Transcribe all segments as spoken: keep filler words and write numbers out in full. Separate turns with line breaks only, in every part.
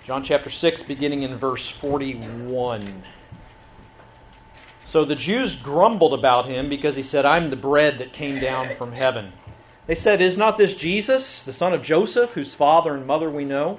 John chapter six, beginning in verse forty-one. So the Jews grumbled about him because he said, I'm the bread that came down from heaven. They said, Is not this Jesus, the son of Joseph, whose father and mother we know?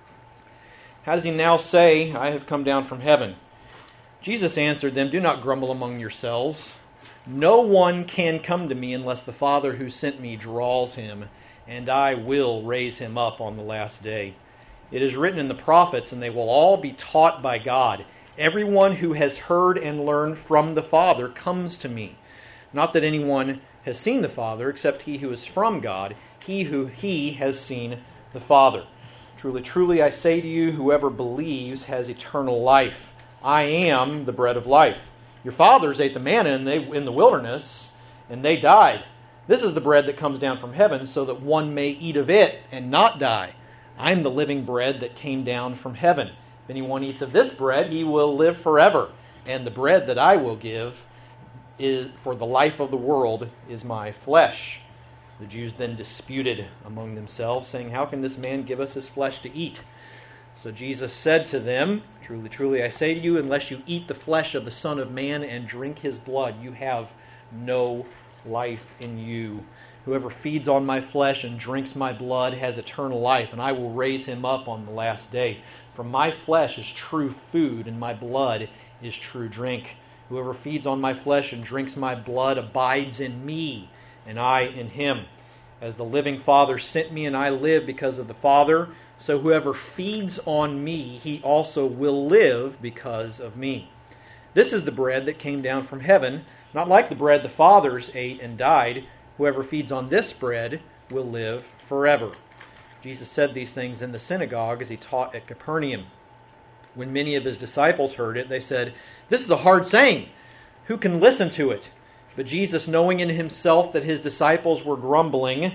How does he now say, I have come down from heaven? Jesus answered them, Do not grumble among yourselves. No one can come to me unless the Father who sent me draws him, and I will raise him up on the last day. It is written in the prophets, and they will all be taught by God. Everyone who has heard and learned from the Father comes to me. Not that anyone has seen the Father, except he who is from God, he who he has seen the Father. Truly, truly, I say to you, whoever believes has eternal life. I am the bread of life. Your fathers ate the manna in the, in the wilderness, and they died. This is the bread that comes down from heaven, so that one may eat of it and not die. I am the living bread that came down from heaven. If anyone eats of this bread, he will live forever. And the bread that I will give is for the life of the world is my flesh. The Jews then disputed among themselves, saying, How can this man give us his flesh to eat? So Jesus said to them, Truly, truly, I say to you, unless you eat the flesh of the Son of Man and drink his blood, you have no life in you. Whoever feeds on my flesh and drinks my blood has eternal life, and I will raise him up on the last day. For my flesh is true food, and my blood is true drink. Whoever feeds on my flesh and drinks my blood abides in me, and I in him. As the living Father sent me, and I live because of the Father, so whoever feeds on me, he also will live because of me. This is the bread that came down from heaven, not like the bread the fathers ate and died. Whoever feeds on this bread will live forever. Jesus said these things in the synagogue as he taught at Capernaum. When many of his disciples heard it, they said, This is a hard saying. Who can listen to it? But Jesus, knowing in himself that his disciples were grumbling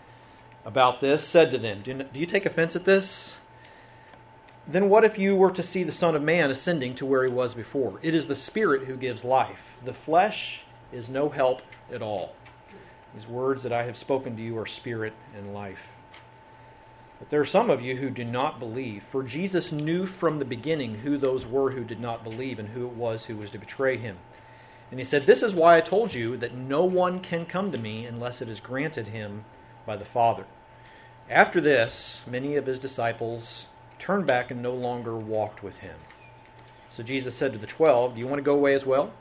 about this, said to them, Do you take offense at this? Then what if you were to see the Son of Man ascending to where he was before? It is the Spirit who gives life. The flesh is no help at all. These words that I have spoken to you are spirit and life. But there are some of you who do not believe, for Jesus knew from the beginning who those were who did not believe and who it was who was to betray him. And he said, This is why I told you that no one can come to me unless it is granted him by the Father. After this, many of his disciples turned back and no longer walked with him. So Jesus said to the twelve, Do you want to go away as well?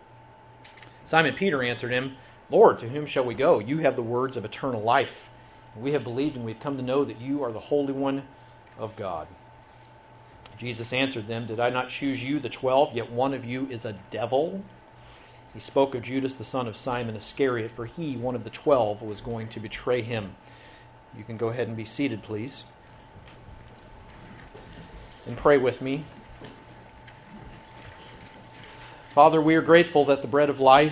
Simon Peter answered him, Lord, to whom shall we go? You have the words of eternal life. We have believed and we've come to know that you are the Holy One of God. Jesus answered them, Did I not choose you, the twelve, yet one of you is a devil? He spoke of Judas, the son of Simon Iscariot, for he, one of the twelve, was going to betray him. You can go ahead and be seated, please. And pray with me. Father, we are grateful that the bread of life,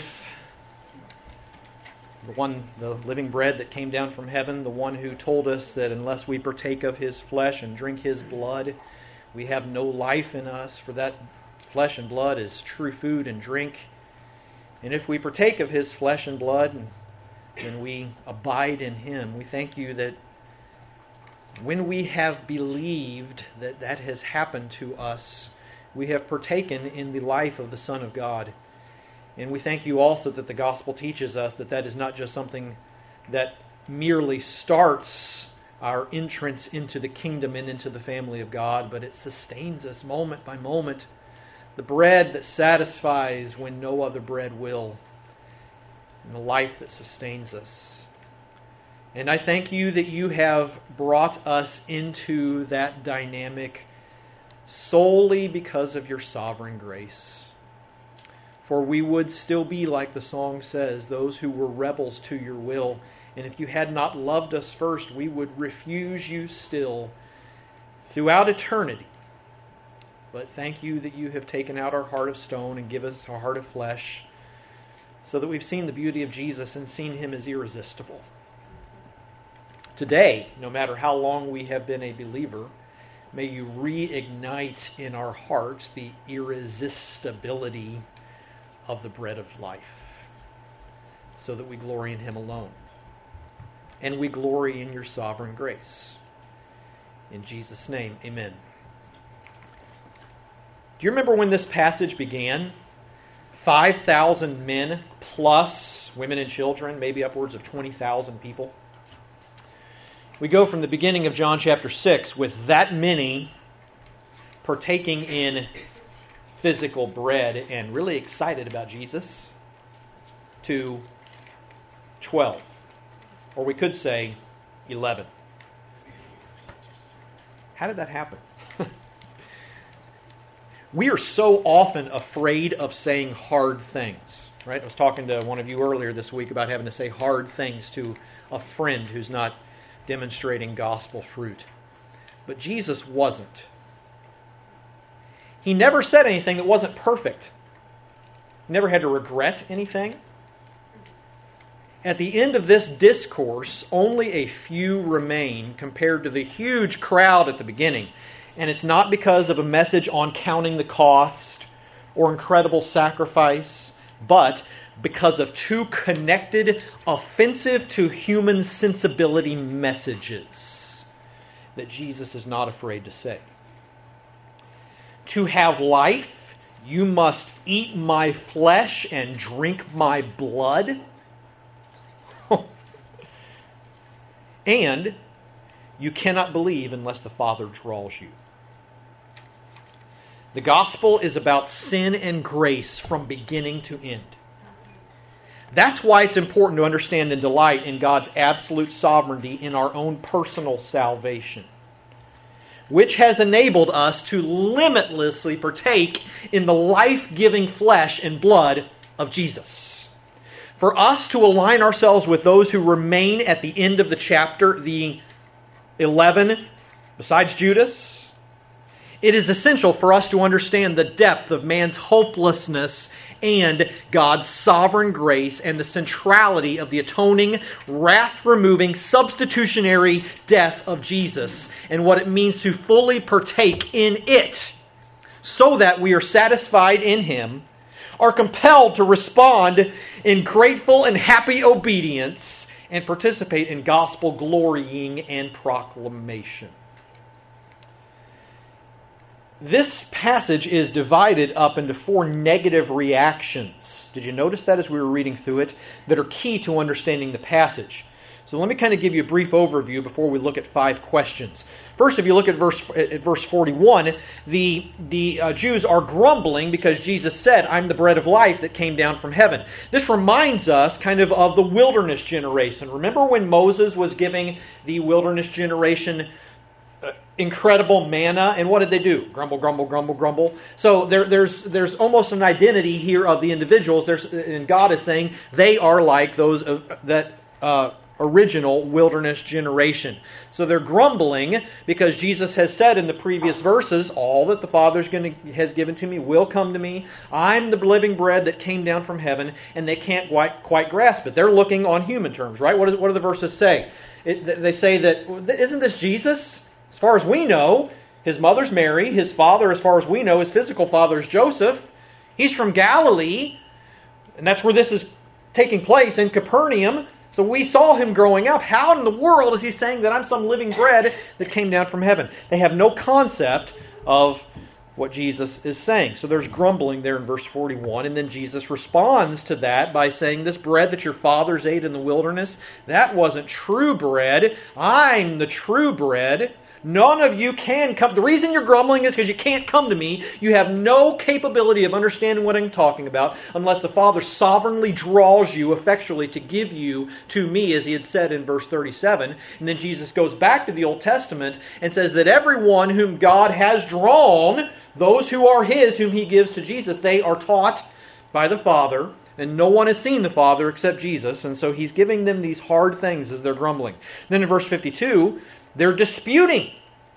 the one, the living bread that came down from heaven, the one who told us that unless we partake of his flesh and drink his blood, we have no life in us, for that flesh and blood is true food and drink. And if we partake of his flesh and blood, then we abide in him. We thank you that when we have believed that that has happened to us, we have partaken in the life of the Son of God. And we thank you also that the gospel teaches us that that is not just something that merely starts our entrance into the kingdom and into the family of God, but it sustains us moment by moment. The bread that satisfies when no other bread will, and the life that sustains us. And I thank you that you have brought us into that dynamic solely because of your sovereign grace. For we would still be, like the song says, those who were rebels to your will. And if you had not loved us first, we would refuse you still throughout eternity. But thank you that you have taken out our heart of stone and given us a heart of flesh, so that we've seen the beauty of Jesus and seen him as irresistible. Today, no matter how long we have been a believer, may you reignite in our hearts the irresistibility of the bread of life, so that we glory in him alone. And we glory in your sovereign grace. In Jesus' name, amen. Do you remember when this passage began? five thousand men plus women and children, maybe upwards of twenty thousand people. We go from the beginning of John chapter six with that many partaking in physical bread and really excited about Jesus to twelve. Or we could say eleven. How did that happen? We are so often afraid of saying hard things, right? I was talking to one of you earlier this week about having to say hard things to a friend who's not demonstrating gospel fruit. But Jesus wasn't. He never said anything that wasn't perfect. He never had to regret anything. At the end of this discourse, only a few remain compared to the huge crowd at the beginning. And it's not because of a message on counting the cost or incredible sacrifice, but because of two connected, offensive to human sensibility messages that Jesus is not afraid to say. To have life, you must eat my flesh and drink my blood. And you cannot believe unless the Father draws you. The gospel is about sin and grace from beginning to end. That's why it's important to understand and delight in God's absolute sovereignty in our own personal salvation, which has enabled us to limitlessly partake in the life-giving flesh and blood of Jesus. For us to align ourselves with those who remain at the end of the chapter, the eleven, besides Judas, it is essential for us to understand the depth of man's hopelessness and God's sovereign grace and the centrality of the atoning, wrath-removing, substitutionary death of Jesus and what it means to fully partake in it so that we are satisfied in Him, are compelled to respond in grateful and happy obedience and participate in gospel glorying and proclamation. This passage is divided up into four negative reactions. Did you notice that as we were reading through it? That are key to understanding the passage. So let me kind of give you a brief overview before we look at five questions. First, if you look at verse at verse forty-one, the, the uh, Jews are grumbling because Jesus said, I'm the bread of life that came down from heaven. This reminds us kind of of the wilderness generation. Remember when Moses was giving the wilderness generation Uh, incredible manna, and what did they do? Grumble, grumble, grumble, grumble. So there, there's there's almost an identity here of the individuals. There's, and God is saying they are like those of that uh, original wilderness generation. So they're grumbling because Jesus has said in the previous verses, all that the Father's going to has given to me will come to me. I'm the living bread that came down from heaven, and they can't quite, quite grasp it. They're looking on human terms, right? What, is, what do the verses say? It, they say that, isn't this Jesus? As far as we know, his mother's Mary. His father, as far as we know, his physical father is Joseph. He's from Galilee. And that's where this is taking place, in Capernaum. So we saw him growing up. How in the world is he saying that I'm some living bread that came down from heaven? They have no concept of what Jesus is saying. So there's grumbling there in verse forty-one. And then Jesus responds to that by saying, this bread that your fathers ate in the wilderness, that wasn't true bread. I'm the true bread. None of you can come. The reason you're grumbling is because you can't come to me. You have no capability of understanding what I'm talking about unless the Father sovereignly draws you effectually to give you to me, as he had said in verse thirty-seven. And then Jesus goes back to the Old Testament and says that everyone whom God has drawn, those who are his, whom he gives to Jesus, they are taught by the Father. And no one has seen the Father except Jesus. And so he's giving them these hard things as they're grumbling. And then in verse fifty-two, they're disputing.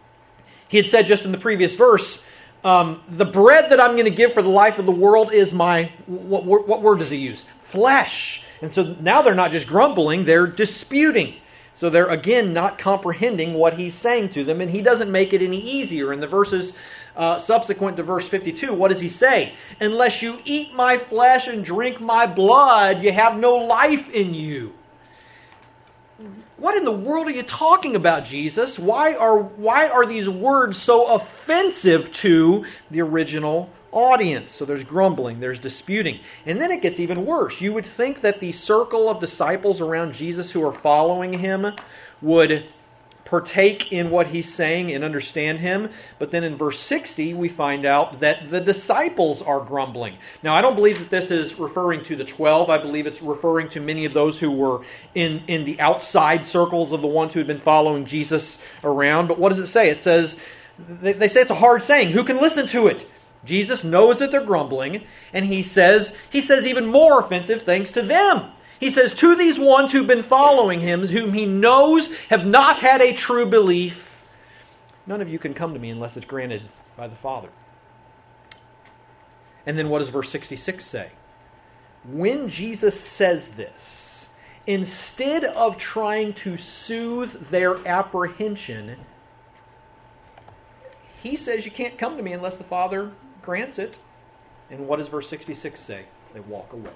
He had said just in the previous verse, um, the bread that I'm going to give for the life of the world is my, what, what word does he use? Flesh. And so now they're not just grumbling, they're disputing. So they're again not comprehending what he's saying to them, and he doesn't make it any easier. In the verses uh, subsequent to verse fifty-two, what does he say? Unless you eat my flesh and drink my blood, you have no life in you. what in the world are you talking about, Jesus? Why are, why are these words so offensive to the original audience? So there's grumbling, there's disputing. And then it gets even worse. You would think that the circle of disciples around Jesus who are following him would partake in what he's saying and understand him. But then in verse sixty, we find out that the disciples are grumbling. Now, I don't believe that this is referring to the twelve. I believe it's referring to many of those who were in, in the outside circles of the ones who had been following Jesus around. But what does it say? It says, they, they say it's a hard saying. Who can listen to it? Jesus knows that they're grumbling, and he says, he says even more offensive things to them. He says, to these ones who've been following him, whom he knows have not had a true belief, none of you can come to me unless it's granted by the Father. And then what does verse sixty-six say? When Jesus says this, instead of trying to soothe their apprehension, he says you can't come to me unless the Father grants it. And what does verse sixty-six say? They walk away.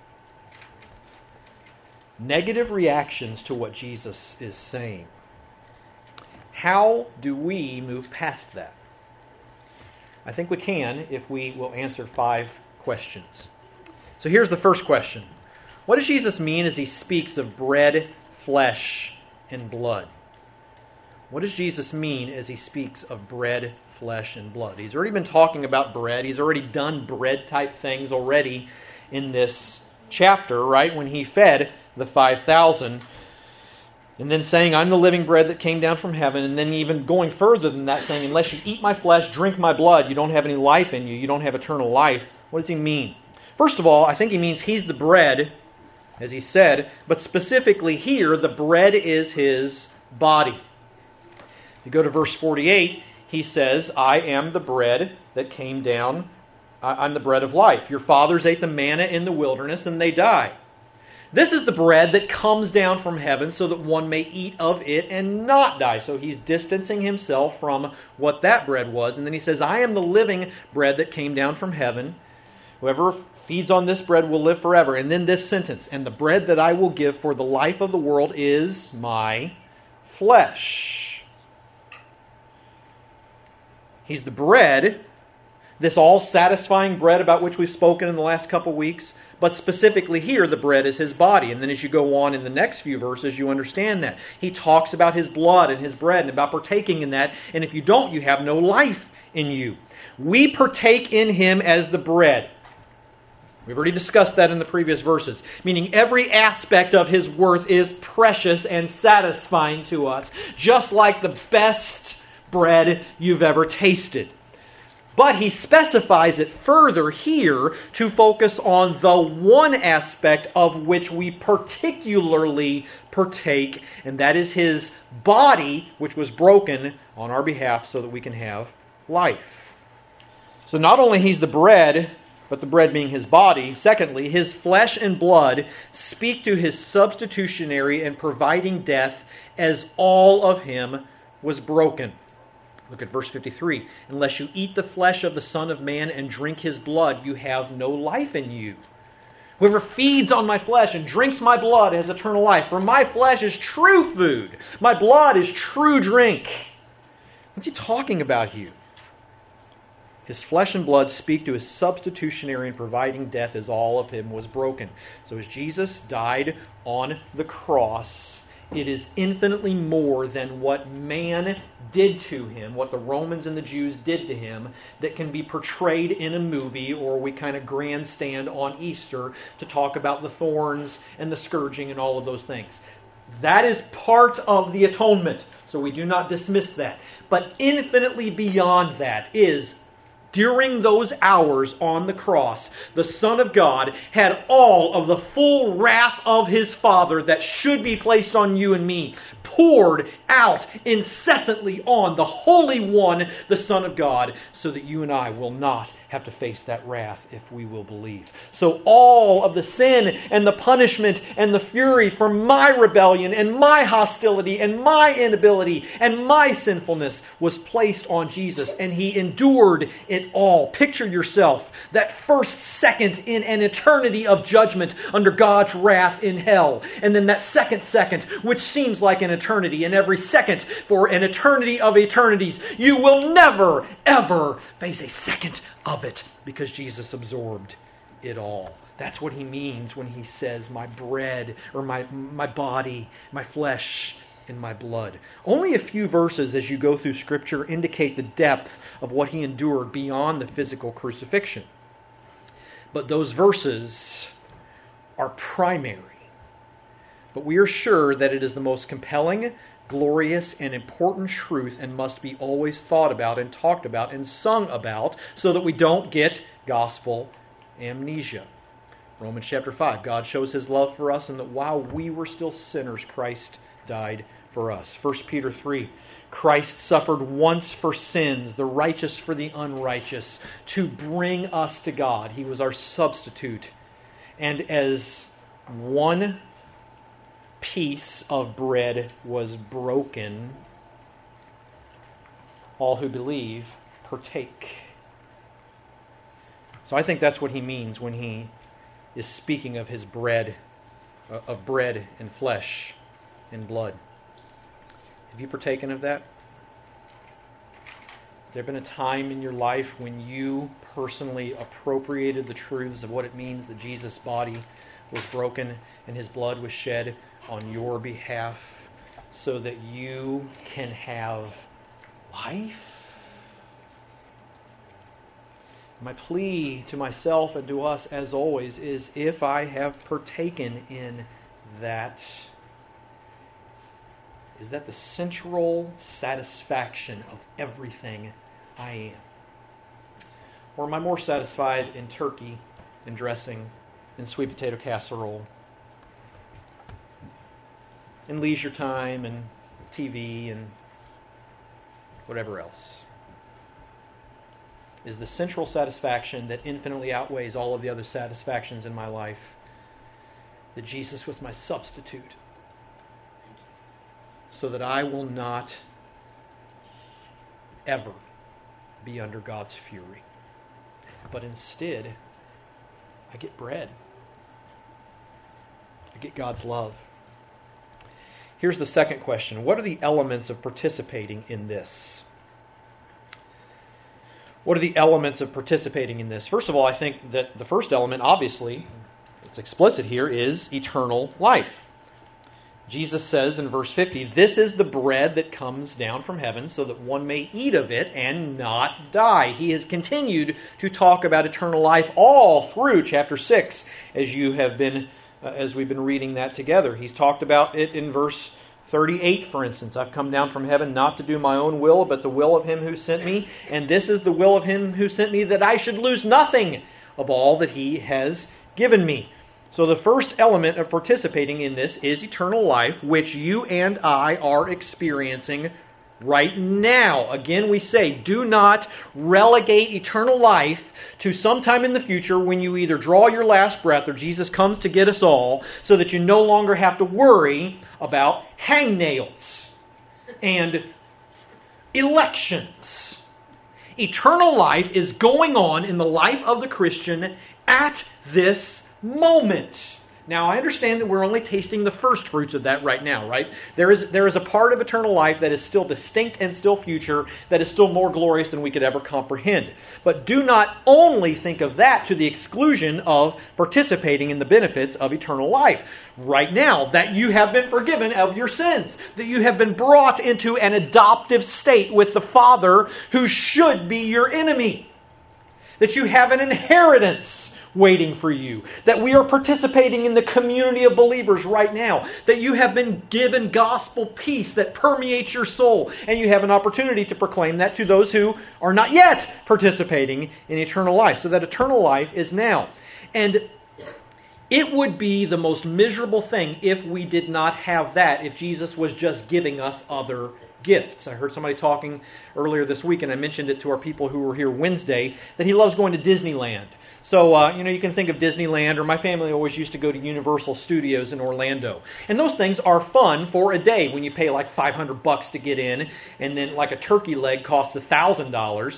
Negative reactions to what Jesus is saying. How do we move past that? I think we can if we will answer five questions. So here's the first question. What does Jesus mean as he speaks of bread, flesh, and blood? What does Jesus mean as he speaks of bread, flesh, and blood? He's already been talking about bread. He's already done bread-type things already in this chapter, right? When he fed the five thousand, and then saying, I'm the living bread that came down from heaven, and then even going further than that, saying, unless you eat my flesh, drink my blood, you don't have any life in you, you don't have eternal life. What does he mean? First of all, I think he means he's the bread, as he said, but specifically here, the bread is his body. If you go to verse forty-eight, he says, I am the bread that came down, I'm the bread of life. Your fathers ate the manna in the wilderness, and they died. This is the bread that comes down from heaven so that one may eat of it and not die. So he's distancing himself from what that bread was. And then he says, I am the living bread that came down from heaven. Whoever feeds on this bread will live forever. And then this sentence, and the bread that I will give for the life of the world is my flesh. He's the bread, this all-satisfying bread about which we've spoken in the last couple weeks. But specifically here, the bread is his body. And then as you go on in the next few verses, you understand that. He talks about his blood and his bread and about partaking in that. And if you don't, you have no life in you. We partake in him as the bread. We've already discussed that in the previous verses. Meaning every aspect of his worth is precious and satisfying to us. Just like the best bread you've ever tasted. But he specifies it further here to focus on the one aspect of which we particularly partake, and that is his body, which was broken on our behalf so that we can have life. So not only he's the bread, but the bread being his body. Secondly, his flesh and blood speak to his substitutionary and providing death as all of him was broken. Look at verse fifty-three. Unless you eat the flesh of the Son of Man and drink his blood, you have no life in you. Whoever feeds on my flesh and drinks my blood has eternal life. For my flesh is true food. My blood is true drink. What's he talking about here? His flesh and blood speak to his substitutionary and providing death as all of him was broken. So as Jesus died on the cross, it is infinitely more than what man did to him, what the Romans and the Jews did to him, that can be portrayed in a movie, or we kind of grandstand on Easter to talk about the thorns and the scourging and all of those things. That is part of the atonement, so we do not dismiss that. But infinitely beyond that is, during those hours on the cross, the Son of God had all of the full wrath of his Father that should be placed on you and me, poured out incessantly on the Holy One, the Son of God, so that you and I will not have to face that wrath if we will believe. So all of the sin and the punishment and the fury for my rebellion and my hostility and my inability and my sinfulness was placed on Jesus, and he endured it it all. Picture yourself, that first second in an eternity of judgment under God's wrath in hell. And then that second second, which seems like an eternity. And every second for an eternity of eternities. You will never, ever face a second of it because Jesus absorbed it all. That's what he means when he says, my bread, or my, my body, my flesh, and my blood. Only a few verses as you go through Scripture indicate the depth of what he endured beyond the physical crucifixion. But those verses are primary. But we are sure that it is the most compelling, glorious, and important truth and must be always thought about and talked about and sung about so that we don't get gospel amnesia. Romans chapter five, God shows his love for us and that while we were still sinners, Christ died for us. First Peter three, Christ suffered once for sins, the righteous for the unrighteous, to bring us to God. He was our substitute. And as one piece of bread was broken, all who believe partake. So I think that's what he means when he is speaking of his bread, of bread and flesh and blood. Have you partaken of that? Has there been a time in your life when you personally appropriated the truths of what it means that Jesus' body was broken and his blood was shed on your behalf so that you can have life? My plea to myself and to us, as always, is if I have partaken in that, is that the central satisfaction of everything I am? Or am I more satisfied in turkey and dressing and sweet potato casserole and leisure time and T V and whatever else? Is the central satisfaction that infinitely outweighs all of the other satisfactions in my life that Jesus was my substitute so that I will not ever be under God's fury, but instead I get bread. I get God's love. Here's the second question. What are the elements of participating in this? What are the elements of participating in this? First of all, I think that the first element, obviously, it's explicit here, is eternal life. Jesus says in verse fifty, "This is the bread that comes down from heaven so that one may eat of it and not die." He has continued to talk about eternal life all through chapter six as you have been, uh, as we've been reading that together. He's talked about it in verse thirty-eight, for instance. "I've come down from heaven not to do my own will, but the will of him who sent me. And this is the will of him who sent me, that I should lose nothing of all that he has given me." So the first element of participating in this is eternal life, which you and I are experiencing right now. Again, we say, do not relegate eternal life to sometime in the future when you either draw your last breath or Jesus comes to get us all, so that you no longer have to worry about hangnails and elections. Eternal life is going on in the life of the Christian at this moment. Now, I understand that we're only tasting the first fruits of that right now, right? There is, there is a part of eternal life that is still distinct and still future, that is still more glorious than we could ever comprehend. But do not only think of that to the exclusion of participating in the benefits of eternal life. Right now, that you have been forgiven of your sins, that you have been brought into an adoptive state with the Father who should be your enemy, that you have an inheritance waiting for you, that we are participating in the community of believers right now, that you have been given gospel peace that permeates your soul, and you have an opportunity to proclaim that to those who are not yet participating in eternal life. So that eternal life is now. And it would be the most miserable thing if we did not have that, if Jesus was just giving us other gifts. I heard somebody talking earlier this week, and I mentioned it to our people who were here Wednesday, that he loves going to Disneyland. So, uh, you know, you can think of Disneyland, or my family always used to go to Universal Studios in Orlando. And those things are fun for a day when you pay like five hundred bucks to get in, and then like a turkey leg costs one thousand dollars.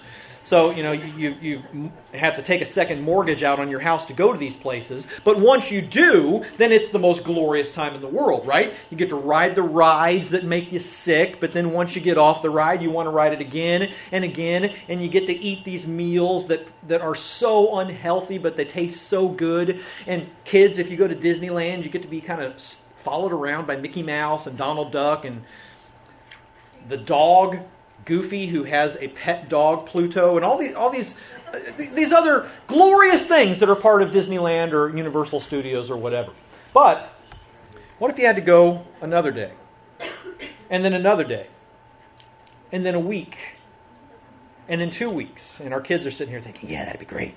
So, you know, you, you you have to take a second mortgage out on your house to go to these places. But once you do, then it's the most glorious time in the world, right? You get to ride the rides that make you sick, but then once you get off the ride, you want to ride it again and again, and you get to eat these meals that, that are so unhealthy, but they taste so good. And kids, if you go to Disneyland, you get to be kind of followed around by Mickey Mouse and Donald Duck and the dog Goofy, who has a pet dog, Pluto, and all these all these uh, these other glorious things that are part of Disneyland or Universal Studios or whatever. But what if you had to go another day, and then another day, and then a week, and then two weeks, and our kids are sitting here thinking, "Yeah, that'd be great,"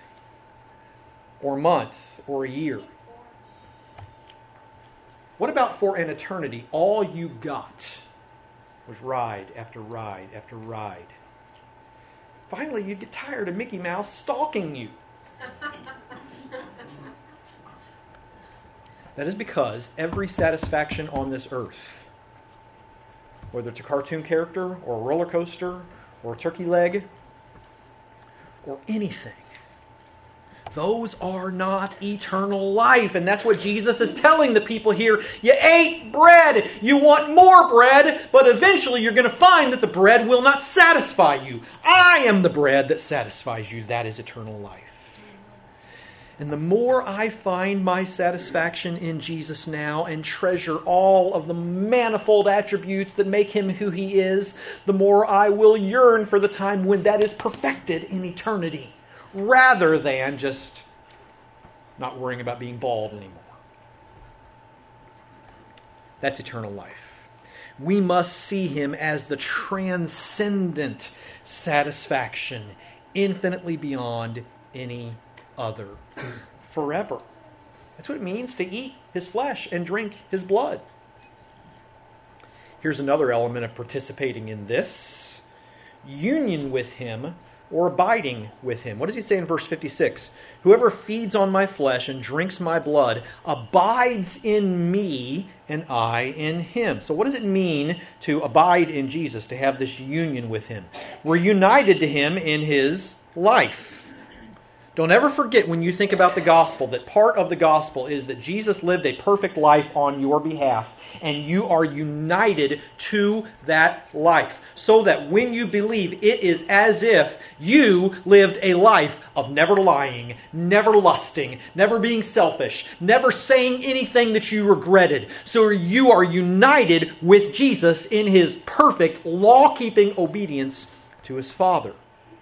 or a month, or a year. What about for an eternity? All you got was ride after ride after ride. Finally, you'd get tired of Mickey Mouse stalking you. That is because every satisfaction on this earth, whether it's a cartoon character or a roller coaster or a turkey leg or anything, those are not eternal life. And that's what Jesus is telling the people here. You ate bread. You want more bread. But eventually you're going to find that the bread will not satisfy you. I am the bread that satisfies you. That is eternal life. And the more I find my satisfaction in Jesus now and treasure all of the manifold attributes that make Him who He is, the more I will yearn for the time when that is perfected in eternity, rather than just not worrying about being bald anymore. That's eternal life. We must see Him as the transcendent satisfaction, infinitely beyond any other, forever. That's what it means to eat His flesh and drink His blood. Here's another element of participating in this: union with Him, or abiding with Him. What does He say in verse fifty-six? Whoever feeds on my flesh and drinks my blood abides in me and I in him. So what does it mean to abide in Jesus, to have this union with Him? We're united to Him in His life. Don't ever forget when you think about the gospel that part of the gospel is that Jesus lived a perfect life on your behalf, and you are united to that life. So that when you believe, it is as if you lived a life of never lying, never lusting, never being selfish, never saying anything that you regretted. So you are united with Jesus in His perfect law-keeping obedience to His Father.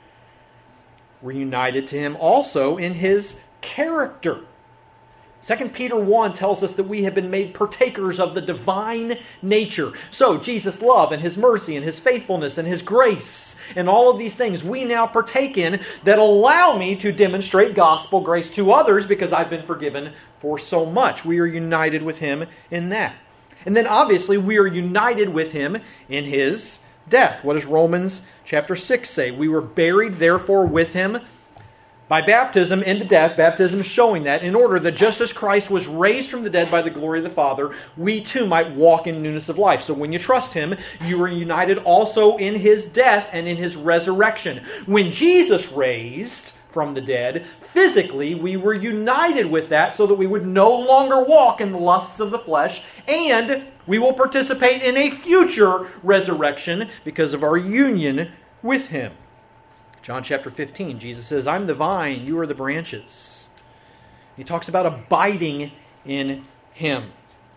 We're united to Him also in His character. Second Peter one tells us that we have been made partakers of the divine nature. So Jesus' love and His mercy and His faithfulness and His grace and all of these things we now partake in that allow me to demonstrate gospel grace to others because I've been forgiven for so much. We are united with Him in that. And then obviously we are united with Him in His death. What does Romans chapter six say? We were buried therefore with Him by baptism into death. Baptism showing that in order that just as Christ was raised from the dead by the glory of the Father, we too might walk in newness of life. So when you trust Him, you are united also in His death and in His resurrection. When Jesus raised from the dead, physically we were united with that so that we would no longer walk in the lusts of the flesh, and we will participate in a future resurrection because of our union with Him. John chapter fifteen, Jesus says, I'm the vine, you are the branches. He talks about abiding in Him.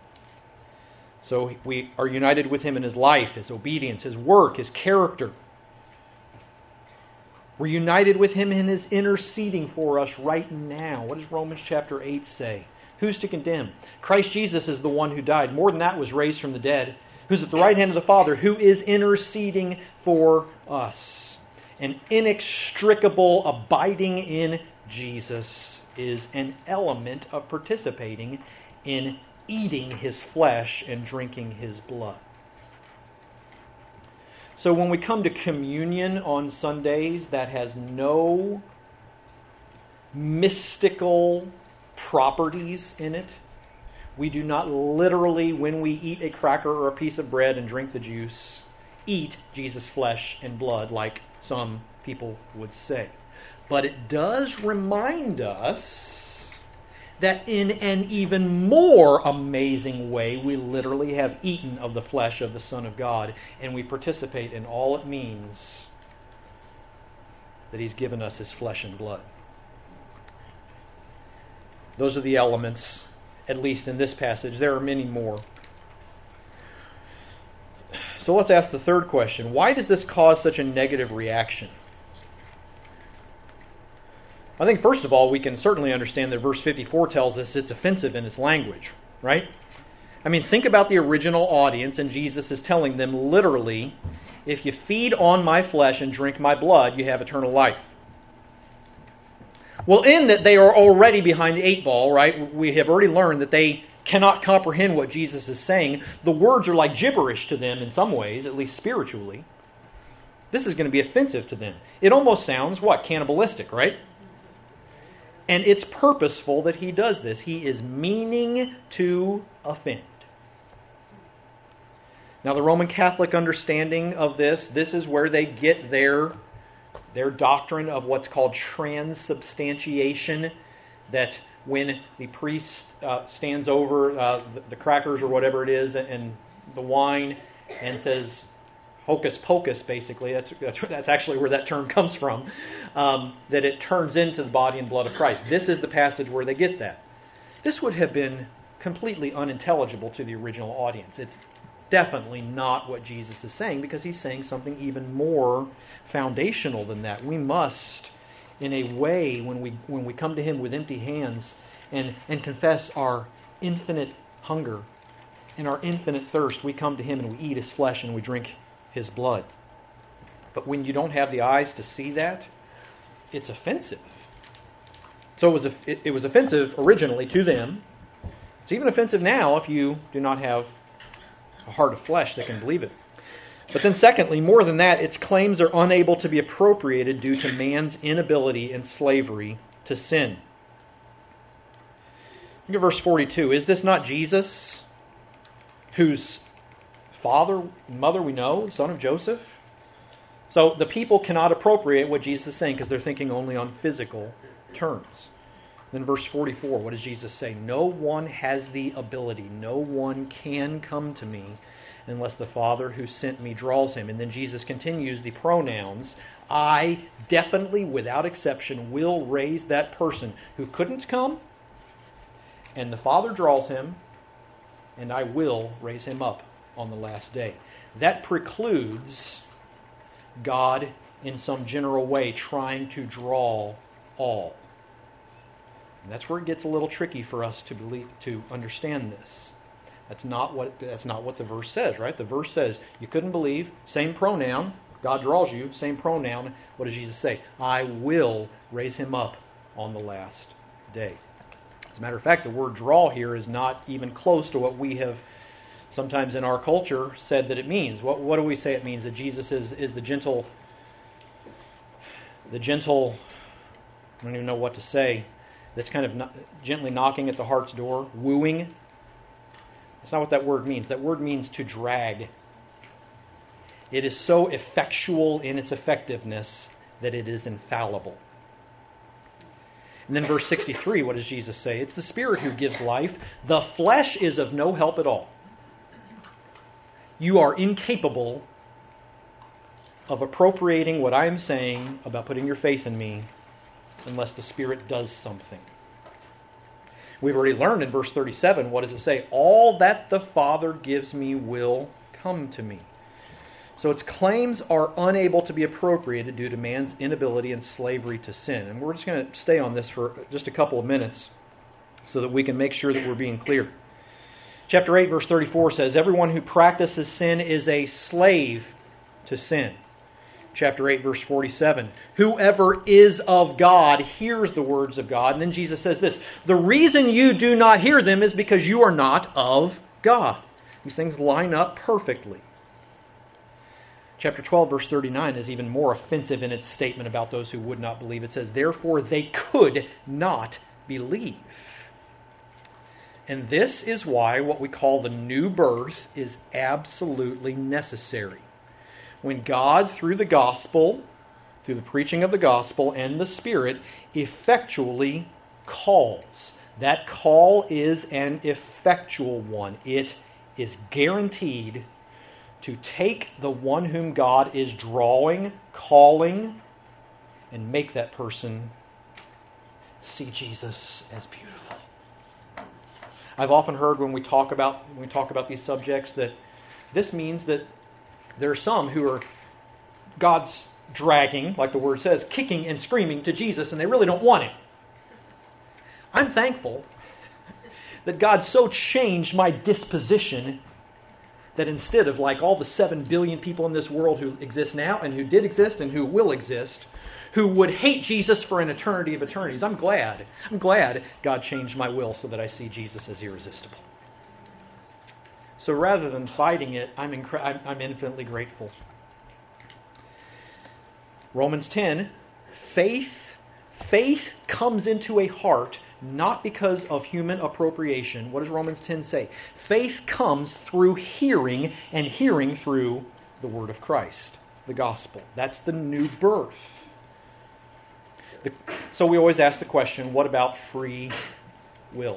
So we are united with Him in His life, His obedience, His work, His character. We're united with Him in His interceding for us right now. What does Romans chapter eight say? Who's to condemn? Christ Jesus is the one who died. More than that, was raised from the dead, who's at the right hand of the Father, who is interceding for us. An inextricable abiding in Jesus is an element of participating in eating His flesh and drinking His blood. So when we come to communion on Sundays, that has no mystical properties in it. We do not literally, when we eat a cracker or a piece of bread and drink the juice, eat Jesus' flesh and blood like some people would say. But it does remind us that in an even more amazing way, we literally have eaten of the flesh of the Son of God, and we participate in all it means that He's given us His flesh and blood. Those are the elements, at least in this passage. There are many more. So let's ask the third question. Why does this cause such a negative reaction? I think, first of all, we can certainly understand that verse fifty-four tells us it's offensive in its language, right? I mean, think about the original audience, and Jesus is telling them literally, if you feed on my flesh and drink my blood, you have eternal life. Well, in that they are already behind the eight ball, right? We have already learned that they cannot comprehend what Jesus is saying. The words are like gibberish to them in some ways, at least spiritually. This is going to be offensive to them. It almost sounds, what? Cannibalistic, right? And it's purposeful that He does this. He is meaning to offend. Now, the Roman Catholic understanding of this, this is where they get their, their doctrine of what's called transubstantiation, that when the priest uh, stands over uh, the, the crackers or whatever it is and the wine and says, hocus pocus, basically, that's, that's, that's actually where that term comes from, um, that it turns into the body and blood of Christ. This is the passage where they get that. This would have been completely unintelligible to the original audience. It's definitely not what Jesus is saying, because He's saying something even more foundational than that. We must, in a way, when we when we come to Him with empty hands and, and confess our infinite hunger and our infinite thirst, we come to Him and we eat His flesh and we drink His blood. But when you don't have the eyes to see that, it's offensive. So it was it, it was offensive originally to them. It's even offensive now if you do not have a heart of flesh that can believe it. But then secondly, more than that, its claims are unable to be appropriated due to man's inability and slavery to sin. Look at verse forty-two. Is this not Jesus, whose father, mother we know, the son of Joseph? So the people cannot appropriate what Jesus is saying because they're thinking only on physical terms. Then verse forty-four, what does Jesus say? No one has the ability, no one can come to me unless the Father who sent me draws him. And then Jesus continues the pronouns. I definitely, without exception, will raise that person who couldn't come, and the Father draws him, and I will raise him up on the last day. That precludes God in some general way trying to draw all. And that's where it gets a little tricky for us to believe, to understand this. That's not what that's not what the verse says, right? The verse says you couldn't believe, same pronoun, God draws you, same pronoun. What does Jesus say? I will raise him up on the last day. As a matter of fact, the word draw here is not even close to what we have sometimes in our culture said that it means. What what do we say it means? That Jesus is, is the gentle, the gentle, I don't even know what to say, that's kind of not, gently knocking at the heart's door, wooing. That's not what that word means. That word means to drag. It is so effectual in its effectiveness that it is infallible. And then verse sixty-three, what does Jesus say? It's the Spirit who gives life. The flesh is of no help at all. You are incapable of appropriating what I am saying about putting your faith in me unless the Spirit does something. We've already learned in verse thirty-seven, what does it say? All that the Father gives me will come to me. So its claims are unable to be appropriated due to man's inability and slavery to sin. And we're just going to stay on this for just a couple of minutes so that we can make sure that we're being clear. Chapter eight, verse thirty-four says, everyone who practices sin is a slave to sin. Chapter eight, verse forty-seven, whoever is of God hears the words of God. And then Jesus says this, the reason you do not hear them is because you are not of God. These things line up perfectly. Chapter twelve, verse thirty-nine is even more offensive in its statement about those who would not believe. It says, therefore they could not believe. And this is why what we call the new birth is absolutely necessary. When God, through the gospel, through the preaching of the gospel and the Spirit, effectually calls. That call is an effectual one. It is guaranteed to take the one whom God is drawing, calling, and make that person see Jesus as beautiful. I've often heard when we talk about when we talk about these subjects that this means that there are some who are God's dragging, like the word says, kicking and screaming to Jesus, and they really don't want Him. I'm thankful that God so changed my disposition that instead of like all the seven billion people in this world who exist now and who did exist and who will exist, who would hate Jesus for an eternity of eternities, I'm glad. I'm glad God changed my will so that I see Jesus as irresistible. So rather than fighting it, I'm, incre- I'm infinitely grateful. Romans ten, faith, faith comes into a heart not because of human appropriation. What does Romans ten say? Faith comes through hearing, and hearing through the word of Christ, the gospel. That's the new birth. The, so we always ask the question, what about free will?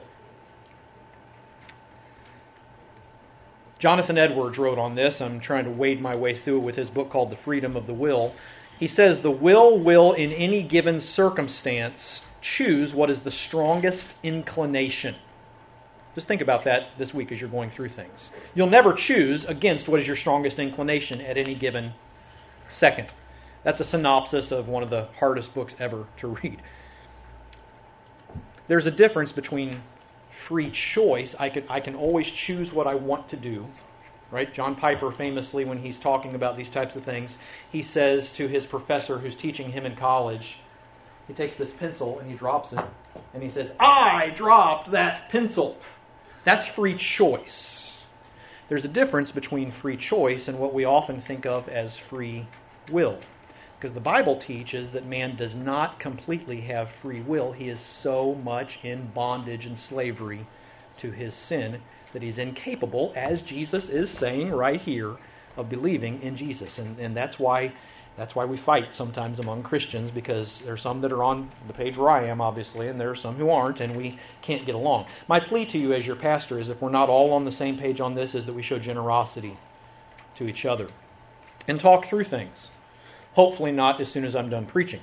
Jonathan Edwards wrote on this. I'm trying to wade my way through it with his book called The Freedom of the Will. He says, the will will in any given circumstance choose what is the strongest inclination. Just think about that this week as you're going through things. You'll never choose against what is your strongest inclination at any given second. That's a synopsis of one of the hardest books ever to read. There's a difference between free choice. I can, I can always choose what I want to do. Right? John Piper famously, when he's talking about these types of things, he says to his professor who's teaching him in college, he takes this pencil and he drops it, and he says, I dropped that pencil. That's free choice. There's a difference between free choice and what we often think of as free will. Because the Bible teaches that man does not completely have free will. He is so much in bondage and slavery to his sin that he's incapable, as Jesus is saying right here, of believing in Jesus. And, and that's why that's why we fight sometimes among Christians, because there are some that are on the page where I am, obviously, and there are some who aren't, and we can't get along. My plea to you as your pastor is, if we're not all on the same page on this, is that we show generosity to each other and talk through things. Hopefully not as soon as I'm done preaching.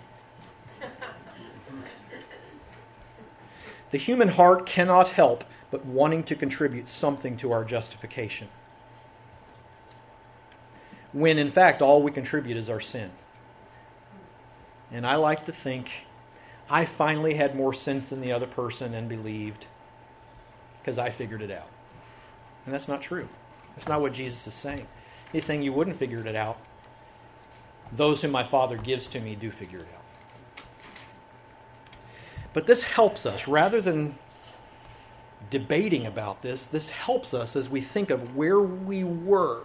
The human heart cannot help but wanting to contribute something to our justification, when in fact all we contribute is our sin. And I like to think I finally had more sense than the other person and believed because I figured it out. And that's not true. That's not what Jesus is saying. He's saying you wouldn't figure it out. Those whom my Father gives to me do figure it out. But this helps us, rather than debating about this, this helps us as we think of where we were.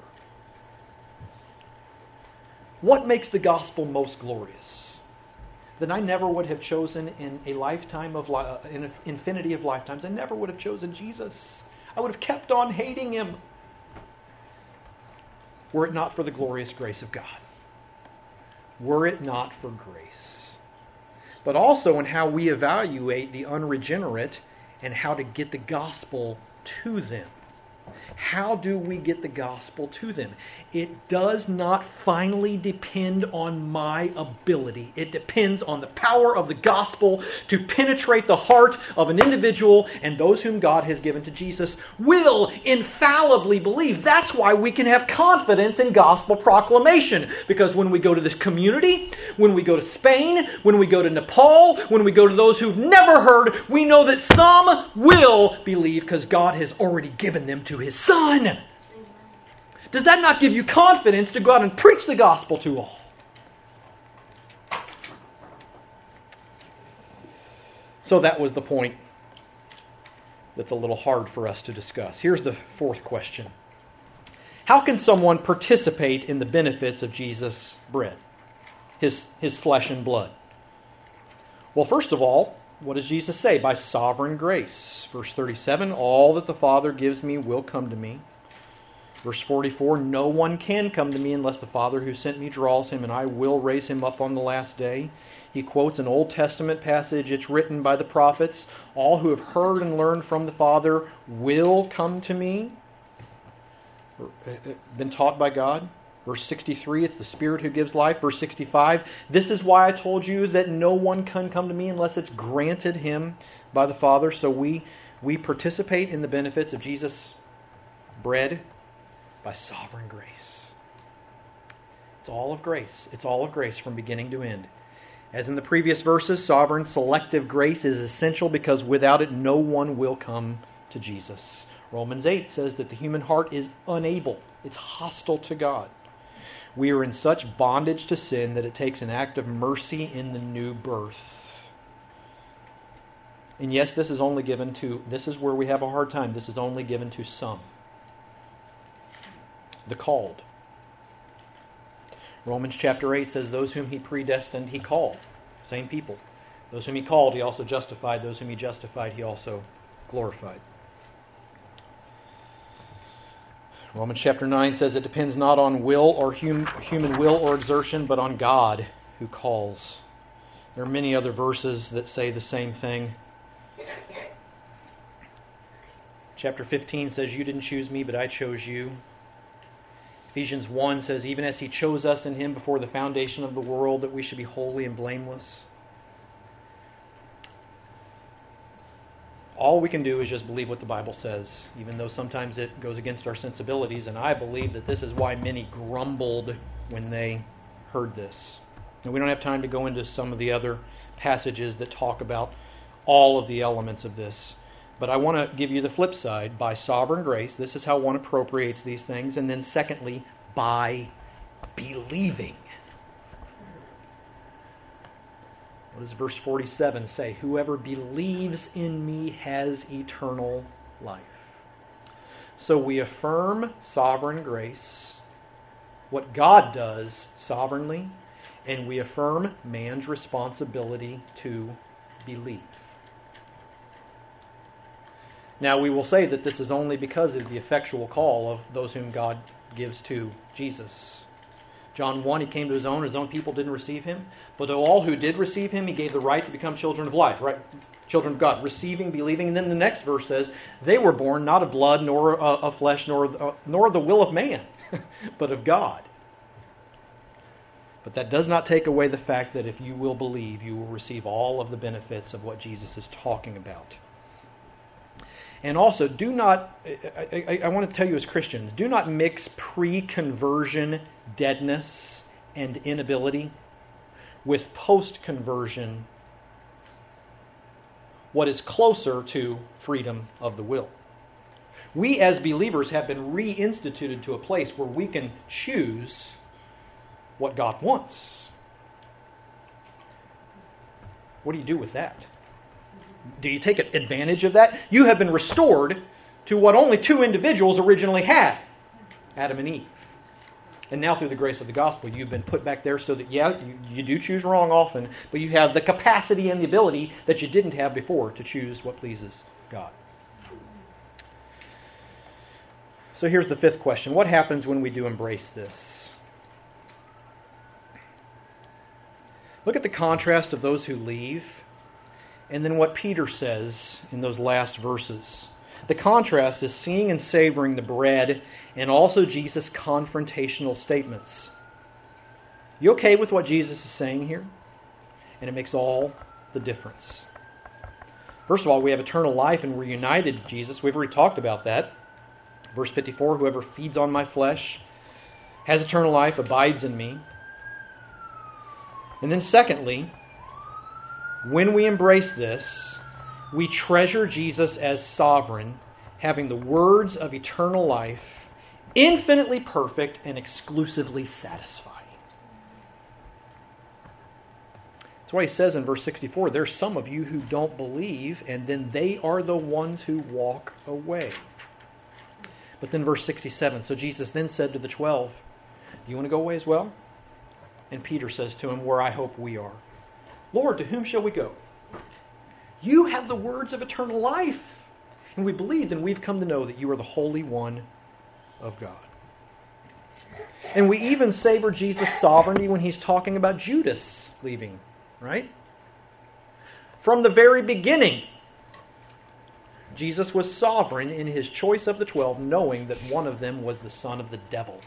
What makes the gospel most glorious? That I never would have chosen in a lifetime of li- in an infinity of lifetimes, I never would have chosen Jesus. I would have kept on hating Him were it not for the glorious grace of God. Were it not for grace. But also in how we evaluate the unregenerate and how to get the gospel to them. How do we get the gospel to them? It does not finally depend on my ability. It depends on the power of the gospel to penetrate the heart of an individual, and those whom God has given to Jesus will infallibly believe. That's why we can have confidence in gospel proclamation. Because when we go to this community, when we go to Spain, when we go to Nepal, when we go to those who've never heard, we know that some will believe because God has already given them to His Son. Does that not give you confidence to go out and preach the gospel to all? So that was the point that's a little hard for us to discuss. Here's the fourth question. How can someone participate in the benefits of Jesus' bread, his, his flesh and blood? Well, first of all, what does Jesus say? By sovereign grace. Verse thirty-seven, all that the Father gives me will come to me. Verse forty-four, no one can come to me unless the Father who sent me draws him, and I will raise him up on the last day. He quotes an Old Testament passage. It's written by the prophets. All who have heard and learned from the Father will come to me. Been taught by God. Verse sixty-three, it's the Spirit who gives life. Verse sixty-five, this is why I told you that no one can come to me unless it's granted him by the Father. So we, we participate in the benefits of Jesus' bread by sovereign grace. It's all of grace. It's all of grace from beginning to end. As in the previous verses, sovereign selective grace is essential because without it no one will come to Jesus. Romans eight says that the human heart is unable. It's hostile to God. We are in such bondage to sin that it takes an act of mercy in the new birth. And yes, this is only given to, this is where we have a hard time, this is only given to some. The called. Romans chapter eight says, those whom he predestined, he called. Same people. Those whom he called, he also justified. Those whom he justified, he also glorified. Romans chapter nine says it depends not on will or hum, human will or exertion, but on God who calls. There are many other verses that say the same thing. Chapter fifteen says, you didn't choose me, but I chose you. Ephesians one says, even as he chose us in him before the foundation of the world, that we should be holy and blameless. All we can do is just believe what the Bible says, even though sometimes it goes against our sensibilities. And I believe that this is why many grumbled when they heard this. And we don't have time to go into some of the other passages that talk about all of the elements of this. But I want to give you the flip side. By sovereign grace, this is how one appropriates these things. And then secondly, by believing. What does verse forty-seven say? Whoever believes in me has eternal life. So we affirm sovereign grace, what God does sovereignly, and we affirm man's responsibility to believe. Now we will say that this is only because of the effectual call of those whom God gives to Jesus. John one, he came to his own, his own people didn't receive him. But to all who did receive him, he gave the right to become children of life, right? Children of God, receiving, believing. And then the next verse says, they were born not of blood, nor uh, of flesh, nor, uh, nor the will of man, but of God. But that does not take away the fact that if you will believe, you will receive all of the benefits of what Jesus is talking about. And also, do not, I, I, I want to tell you as Christians, do not mix pre-conversion deadness and inability with post-conversion what is closer to freedom of the will. We as believers have been reinstituted to a place where we can choose what God wants. What do you do with that? Do you take advantage of that? You have been restored to what only two individuals originally had, Adam and Eve. And now through the grace of the gospel, you've been put back there so that, yeah, you, you do choose wrong often, but you have the capacity and the ability that you didn't have before to choose what pleases God. So here's the fifth question. What happens when we do embrace this? Look at the contrast of those who leave, and then what Peter says in those last verses. The contrast is seeing and savoring the bread and also Jesus' confrontational statements. You okay with what Jesus is saying here? And it makes all the difference. First of all, we have eternal life and we're united to Jesus. We've already talked about that. Verse fifty-four, whoever feeds on my flesh has eternal life, abides in me. And then secondly, when we embrace this, we treasure Jesus as sovereign, having the words of eternal life, infinitely perfect and exclusively satisfying. That's why he says in verse sixty-four, there's some of you who don't believe, and then they are the ones who walk away. But then verse sixty-seven, so Jesus then said to the twelve, do you want to go away as well? And Peter says to him, where I hope we are. Lord, to whom shall we go? You have the words of eternal life. And we believe and we've come to know that you are the Holy One of God. And we even savor Jesus' sovereignty when he's talking about Judas leaving, right? From the very beginning, Jesus was sovereign in his choice of the twelve, knowing that one of them was the son of the devil.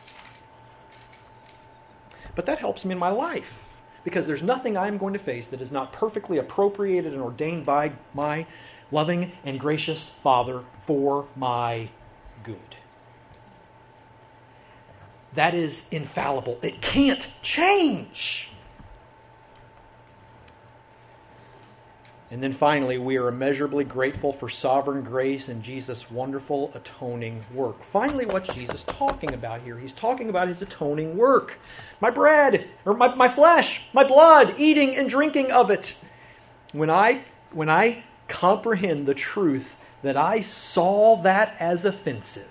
But that helps me in my life, because there's nothing I'm going to face that is not perfectly appropriated and ordained by my loving and gracious Father for my good. That is infallible. It can't change. And then finally, we are immeasurably grateful for sovereign grace and Jesus' wonderful atoning work. Finally, what's Jesus talking about here? He's talking about his atoning work. My bread, or my, my flesh, my blood, eating and drinking of it. When I, when I comprehend the truth that I saw that as offensive,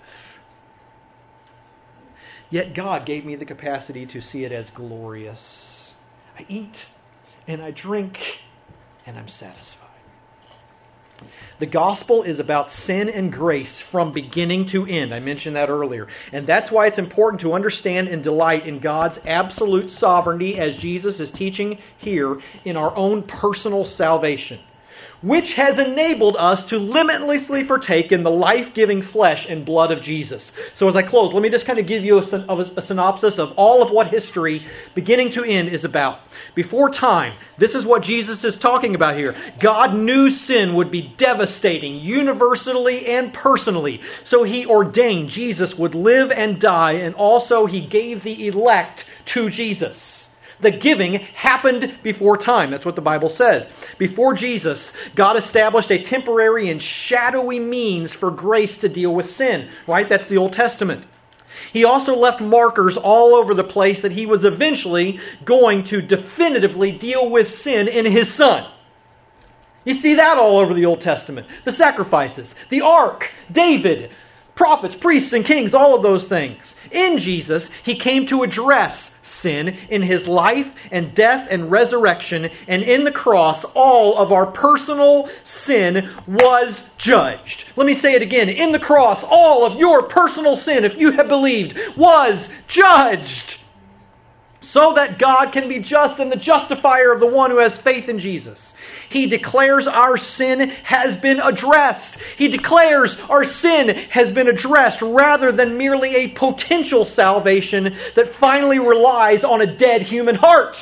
yet God gave me the capacity to see it as glorious. I eat and I drink and I'm satisfied. The gospel is about sin and grace from beginning to end. I mentioned that earlier. And that's why it's important to understand and delight in God's absolute sovereignty, as Jesus is teaching here, in our own personal salvation, which has enabled us to limitlessly partake in the life-giving flesh and blood of Jesus. So as I close, let me just kind of give you a, a synopsis of all of what history, beginning to end, is about. Before time, this is what Jesus is talking about here. God knew sin would be devastating, universally and personally. So He ordained Jesus would live and die, and also He gave the elect to Jesus. The giving happened before time. That's what the Bible says. Before Jesus, God established a temporary and shadowy means for grace to deal with sin. Right? That's the Old Testament. He also left markers all over the place that He was eventually going to definitively deal with sin in His Son. You see that all over the Old Testament. The sacrifices, the ark, David, prophets, priests, and kings, all of those things. In Jesus, He came to address sin in His life and death and resurrection, and in the cross, all of our personal sin was judged. Let me say it again. In the cross, all of your personal sin, if you have believed, was judged, so that God can be just and the justifier of the one who has faith in Jesus. He declares our sin has been addressed. He declares our sin has been addressed rather than merely a potential salvation that finally relies on a dead human heart.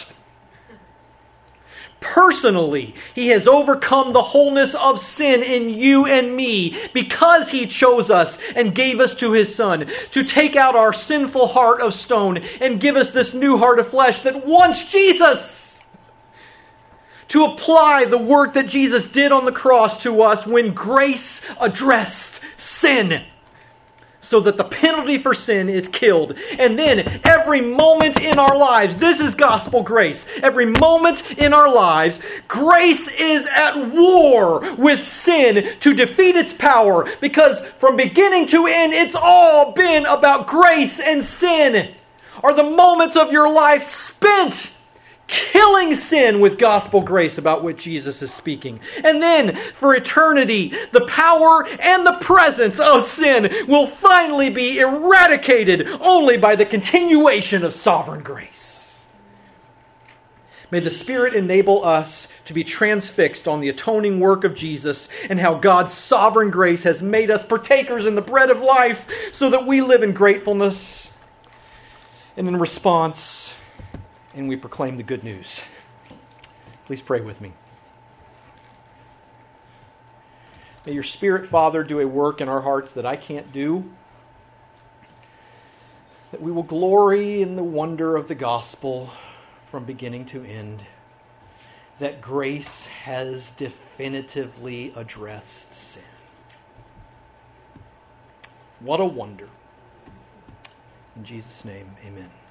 Personally, He has overcome the wholeness of sin in you and me because He chose us and gave us to His Son to take out our sinful heart of stone and give us this new heart of flesh that wants Jesus. To apply the work that Jesus did on the cross to us when grace addressed sin, so that the penalty for sin is killed. And then every moment in our lives, this is gospel grace, every moment in our lives, grace is at war with sin to defeat its power, because from beginning to end, it's all been about grace and sin. Are the moments of your life spent killing sin with gospel grace about which Jesus is speaking? And then, for eternity, the power and the presence of sin will finally be eradicated only by the continuation of sovereign grace. May the Spirit enable us to be transfixed on the atoning work of Jesus and how God's sovereign grace has made us partakers in the bread of life, so that we live in gratefulness and in response, and we proclaim the good news. Please pray with me. May your Spirit, Father, do a work in our hearts that I can't do, that we will glory in the wonder of the gospel from beginning to end, that grace has definitively addressed sin. What a wonder. In Jesus' name, amen.